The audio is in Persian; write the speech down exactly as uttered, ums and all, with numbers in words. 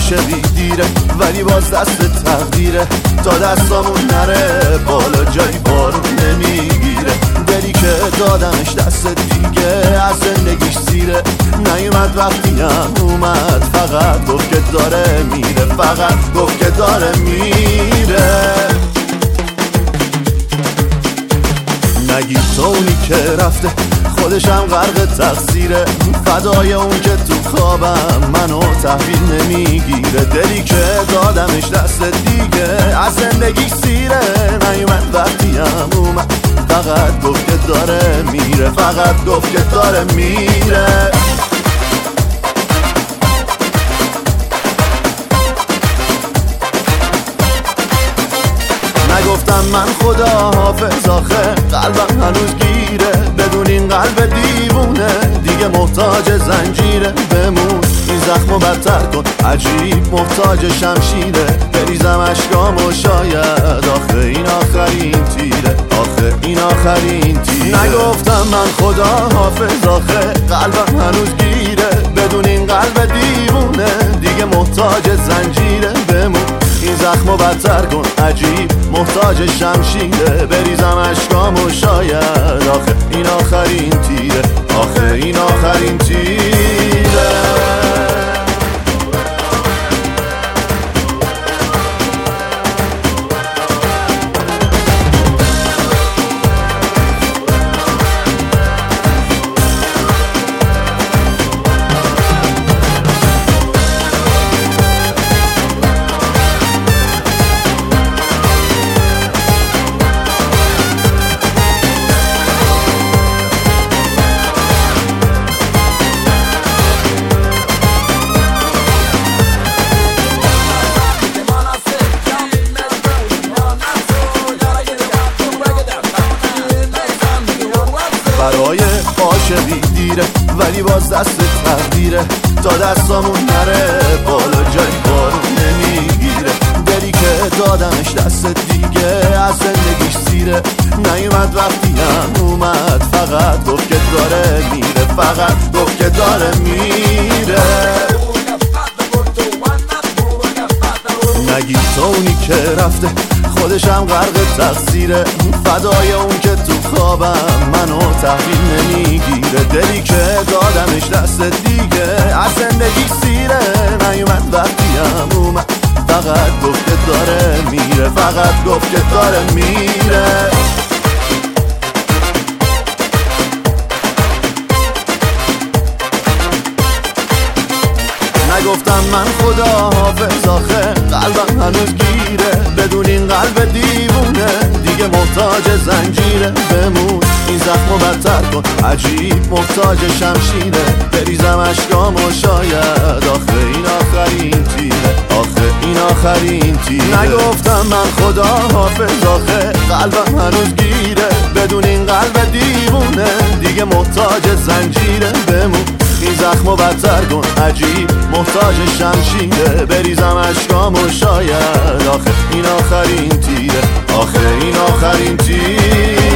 عاشقی دیره ولی باز دست تقدیره تا دستامون نره بالا جایی بارون نمیگیره. دلی که دادمش دست دیگه از زندگیش سیره نیومد وقتی هم اومد فقط گفت که داره میره فقط گفت که داره میره. نگی تو اونی که رفته خودشم غرق تقصیره فدای اون که تو خوابم منو تحویل نمیگیره. دلی که دادمش دست دیگه از زندگی سیره نیومد وقتی هم اومد فقط گفت که داره میره فقط گفت که داره میره. نگفتم من خدا حافظ آخه قلبم هنوز گیره بدون این قلب دیوونه دیگه محتاج زنجیره. بمون این زخمو بدتر کن عجیب محتاج شمشیره بریزم اشکامو شاید آخه این آخرین تیره آخه این آخرین تیره. نگفتم من خدا حافظ آخه قلبم هنوز گیره بدون این قلب دیوونه دیگه محتاج زنجیره. بمون این زخمو بدتر کن عجیب محتاج شمشیره بریزم اشکامو شاید آخه این آخرین تیره آخه این آخرین تیره. برای عاشقی دیره ولی باز دست تقدیره تا دستامون نره بالا جایی بارون نمیگیره. دلی که دادمش دست دیگه از زندگیش سیره نیومد وقتی هم اومد فقط گفت که داره میره فقط گفت که داره میره. نگی تو اونی که رفته خودشم غرق تقصیره فدای اون که تو خوابم منو تحویل نمیگیره. دلی که دادمش دست دیگه از زندگی سیره نیومد وقتی هم اومد فقط گفت که داره میره فقط گفت که داره میره. نگفتم من خدا حافظ آخه قلبم هنوز گیره بدون این قلب دیوونه دیگه محتاج زنجیره. بمون این زخمو بدتر کن عجیب محتاج شمشیره بریزم اشکامو شاید آخه این آخرین تیره آخه این آخرین تیره. نگفتم من خدا حافظ آخه قلبم هنوز گیره بدون این قلب دیوونه دیگه محتاج زنجیره. بمون این زخمو بدتر کن عجیب محتاج شمشیره بریزم اشکامو شاید آخه این آخرین تیره آخه این آخرین تیره.